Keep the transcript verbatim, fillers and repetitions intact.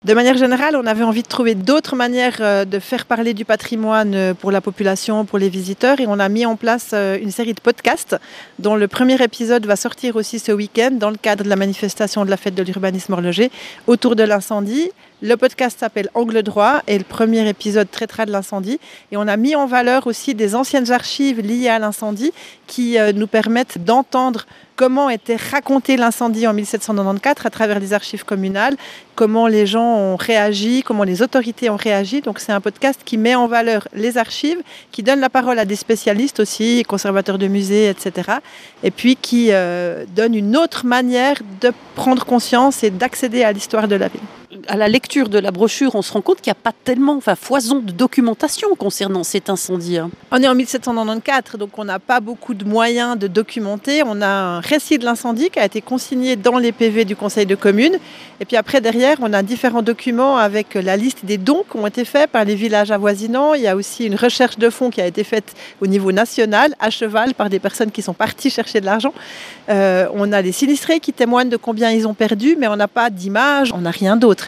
De manière générale, on avait envie de trouver d'autres manières de faire parler du patrimoine pour la population, pour les visiteurs, et on a mis en place une série de podcasts dont le premier épisode va sortir aussi ce week-end dans le cadre de la manifestation de la fête de l'urbanisme horloger autour de l'incendie. Le podcast s'appelle Angle droit et le premier épisode traitera de l'incendie. Et on a mis en valeur aussi des anciennes archives liées à l'incendie qui euh, nous permettent d'entendre comment était raconté l'incendie en mille sept cent quatre-vingt-quatorze à travers les archives communales, comment les gens ont réagi, comment les autorités ont réagi. Donc c'est un podcast qui met en valeur les archives, qui donne la parole à des spécialistes aussi, conservateurs de musées, et cetera. Et puis qui euh, donne une autre manière de prendre conscience et d'accéder à l'histoire de la ville. À la lecture de la brochure, on se rend compte qu'il n'y a pas tellement, enfin, foison de documentation concernant cet incendie. On est en mille sept cent quatre-vingt-quatorze, donc on n'a pas beaucoup de moyens de documenter. On a un récit de l'incendie qui a été consigné dans les P V du Conseil de commune. Et puis après, derrière, on a différents documents avec la liste des dons qui ont été faits par les villages avoisinants. Il y a aussi une recherche de fonds qui a été faite au niveau national, à cheval, par des personnes qui sont parties chercher de l'argent. Euh, on a les sinistrés qui témoignent de combien ils ont perdu, mais on n'a pas d'image, on n'a rien d'autre.